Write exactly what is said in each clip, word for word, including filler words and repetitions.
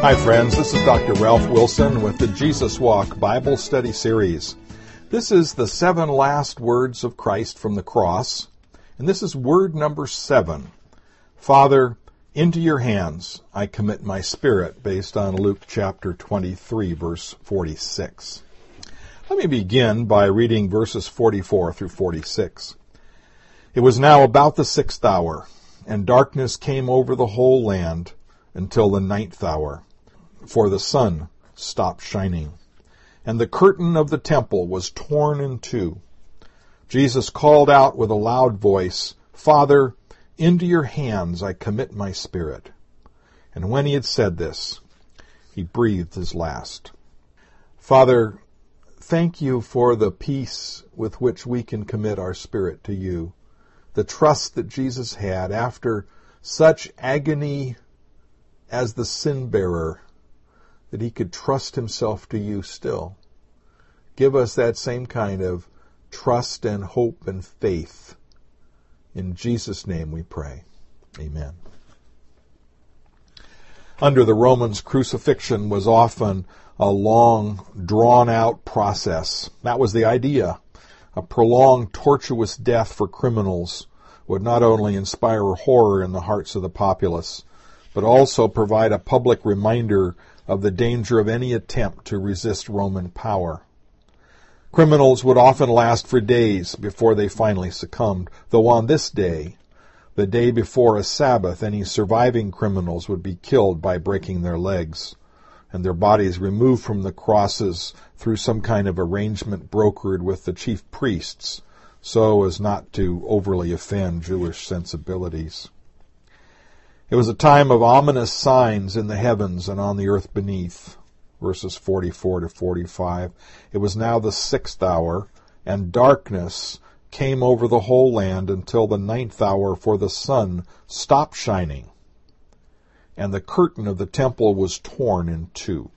Hi friends, this is Doctor Ralph Wilson with the Jesus Walk Bible Study Series. This is the seven last words of Christ from the cross, and this is word number seven. Father, into your hands I commit my spirit, based on Luke chapter twenty-three, verse forty-six. Let me begin by reading verses forty-four through forty-six. It was now about the sixth hour, and darkness came over the whole land until the ninth hour. For the sun stopped shining, and the curtain of the temple was torn in two. Jesus called out with a loud voice, Father, into your hands I commit my spirit. And when he had said this, he breathed his last. Father, thank you for the peace with which we can commit our spirit to you, the trust that Jesus had after such agony as the sin-bearer, that he could trust himself to you still. Give us that same kind of trust and hope and faith. In Jesus' name we pray. Amen. Under the Romans, crucifixion was often a long, drawn-out process. That was the idea. A prolonged, tortuous death for criminals would not only inspire horror in the hearts of the populace, but also provide a public reminder of the danger of any attempt to resist Roman power. Criminals would often last for days before they finally succumbed, though on this day, the day before a Sabbath, any surviving criminals would be killed by breaking their legs, and their bodies removed from the crosses through some kind of arrangement brokered with the chief priests, so as not to overly offend Jewish sensibilities. It was a time of ominous signs in the heavens and on the earth beneath. Verses forty-four to forty-five. It was now the sixth hour, and darkness came over the whole land until the ninth hour, for the sun stopped shining, and the curtain of the temple was torn in two.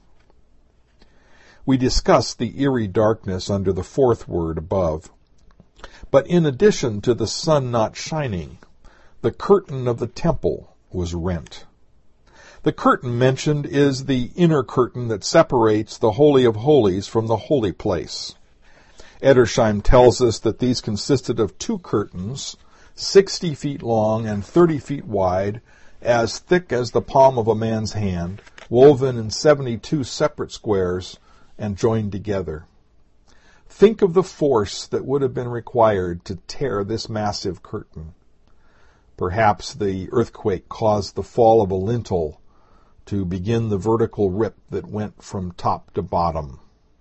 We discussed the eerie darkness under the fourth word above. But in addition to the sun not shining, the curtain of the temple was rent. The curtain mentioned is the inner curtain that separates the Holy of Holies from the holy place. Edersheim tells us that these consisted of two curtains, sixty feet long and thirty feet wide, as thick as the palm of a man's hand, woven in seventy-two separate squares and joined together. Think of the force that would have been required to tear this massive curtain. Perhaps the earthquake caused the fall of a lintel to begin the vertical rip that went from top to bottom.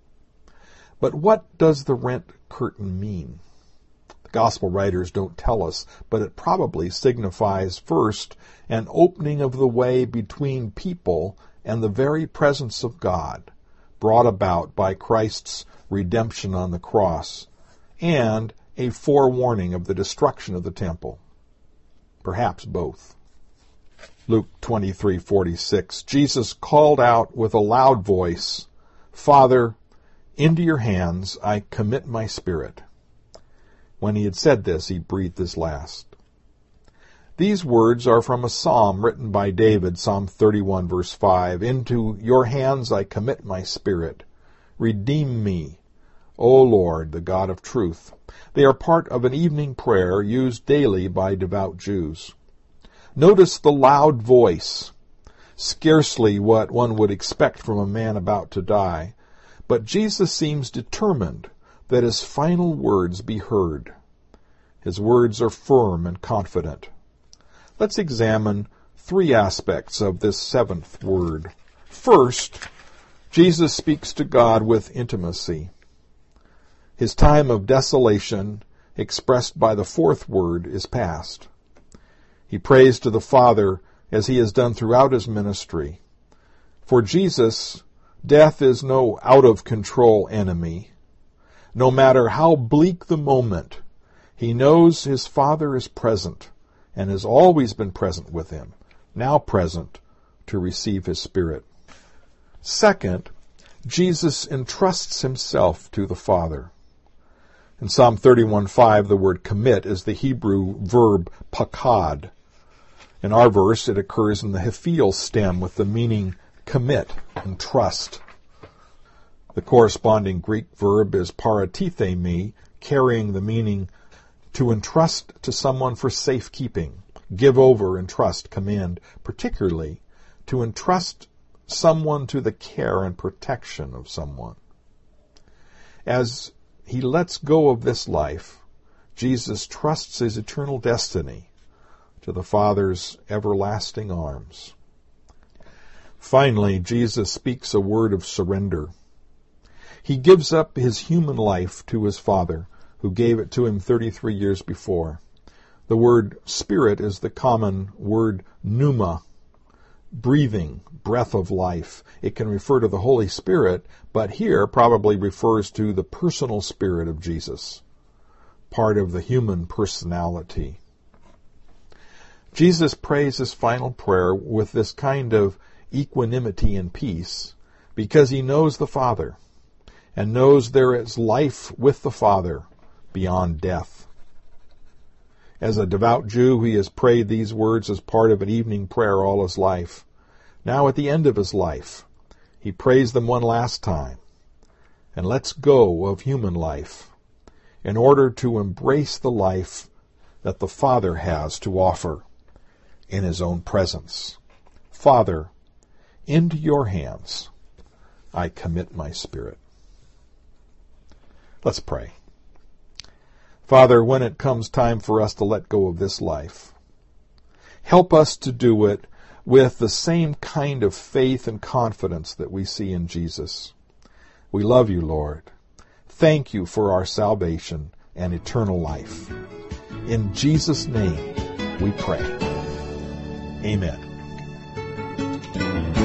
But what does the rent curtain mean? The gospel writers don't tell us, but it probably signifies, first, an opening of the way between people and the very presence of God, brought about by Christ's redemption on the cross, and a forewarning of the destruction of the temple. Perhaps both. Luke twenty-three forty-six. Jesus called out with a loud voice, Father, into your hands I commit my spirit. When he had said this, he breathed his last. These words are from a psalm written by David, Psalm thirty-one, verse five. Into your hands I commit my spirit. Redeem me, O Lord, the God of truth. They are part of an evening prayer used daily by devout Jews. Notice the loud voice, scarcely what one would expect from a man about to die, but Jesus seems determined that his final words be heard. His words are firm and confident. Let's examine three aspects of this seventh word. First, Jesus speaks to God with intimacy. His time of desolation, expressed by the fourth word, is past. He prays to the Father as he has done throughout his ministry. For Jesus, death is no out-of-control enemy. No matter how bleak the moment, he knows his Father is present and has always been present with him, now present to receive his Spirit. Second, Jesus entrusts himself to the Father. In Psalm thirty-one five, the word commit is the Hebrew verb pakad. In our verse, it occurs in the Hephiel stem with the meaning commit and trust. The corresponding Greek verb is paratithemi, carrying the meaning to entrust to someone for safekeeping, give over, entrust, command, particularly to entrust someone to the care and protection of someone. As he lets go of this life, Jesus trusts his eternal destiny to the Father's everlasting arms. Finally, Jesus speaks a word of surrender. He gives up his human life to his Father, who gave it to him thirty-three years before. The word spirit is the common word pneuma, breathing, breath of life. It can refer to the Holy Spirit, but here probably refers to the personal spirit of Jesus, part of the human personality. Jesus prays his final prayer with this kind of equanimity and peace because he knows the Father and knows there is life with the Father beyond death. As a devout Jew, he has prayed these words as part of an evening prayer all his life. Now at the end of his life, he prays them one last time and lets go of human life in order to embrace the life that the Father has to offer in his own presence. Father, into your hands I commit my spirit. Let's pray. Father, when it comes time for us to let go of this life, help us to do it with the same kind of faith and confidence that we see in Jesus. We love you, Lord. Thank you for our salvation and eternal life. In Jesus' name we pray. Amen.